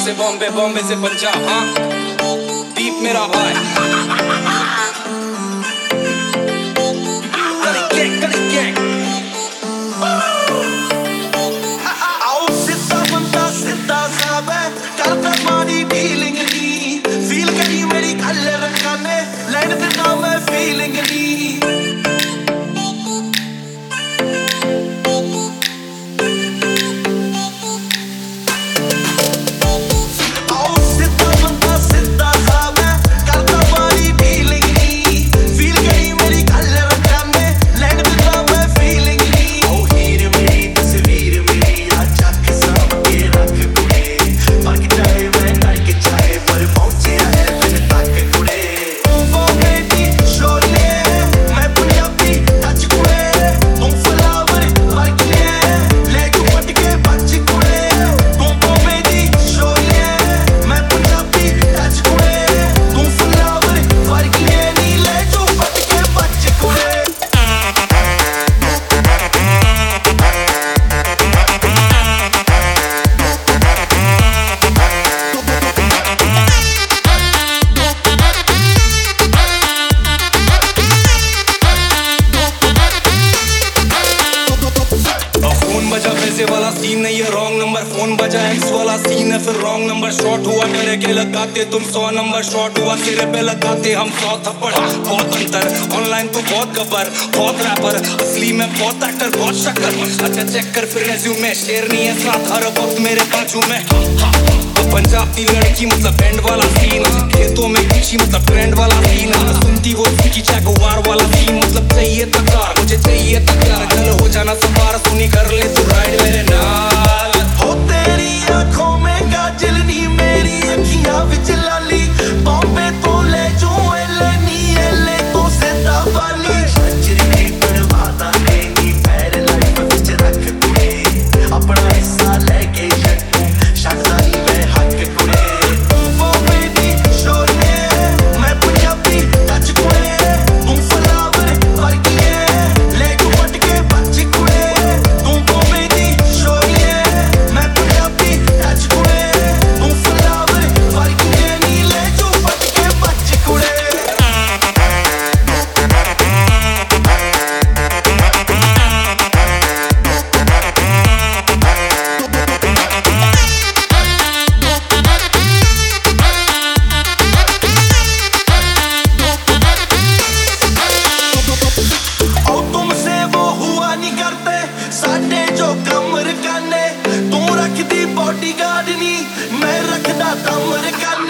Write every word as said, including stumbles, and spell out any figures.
से बॉम्बे, बॉम्बे से पंजाब, हाँ दीप मेरा भाई। आओ सिद्धा बंदा सिद्धा साहब है, करता मारी डीलिंग नी, फील करी मेरी गल रखा ने, लैंड दिता मैं फीलिंग नी। वाला सीन नहीं है रॉन्ग नंबर, फोन बजा एक्स वाला सीन है फिर रॉन्ग नंबर। शॉट हुआ मेरे के लगाते तुम सौ नंबर, शॉट हुआ सिरे पे लगाते हम सौ थप्पड़। बहुत अंतर ऑनलाइन तो बहुत गब्बर, बहुत रैपर असली में बहुत एक्टर, बहुत शक्कर। अच्छा चेक कर फिर रेज्यूमे, शेर नहीं है साथ हर वक्त मेरे बाजू में। पंजाबी लड़की मतलब बैंड वाला सीन, खेतों में पीछी मतलब ट्रेंड वाला सीन। सुनती वो की चैगुआर वाला सीन, मतलब चाहिए तकार मुझे चाहिए तकार। चल हो जाना सवार सुनी कर ले तू राइड मेरे नाल। हो तेरी आंखों में काजल नी, मेरी अखियां विच लाली, बॉम्बे तो ले जो एले नी, एले तो सिद्धा वाली। सजरी बनवादा ने नी पैर लाइफ विच रख कुड़े, अपना हिस्सा लेके छड्डू शकदा नी मैं हक कुड़े। बॉम्बे दी शोले मैं पंजाबी टच कुड़े, तू फ्लावर वर्गी ले तू पट के बच कुड़े। तू बॉम्बे दी शोले मैं पंजाबी टच कुड़े, तू फ्लावर वर्गी नी ले तू पट के बच कुड़े। साडे जो कमर काने, तू रखदी बॉडीगार्ड नी, मैं रखदा दमर काने।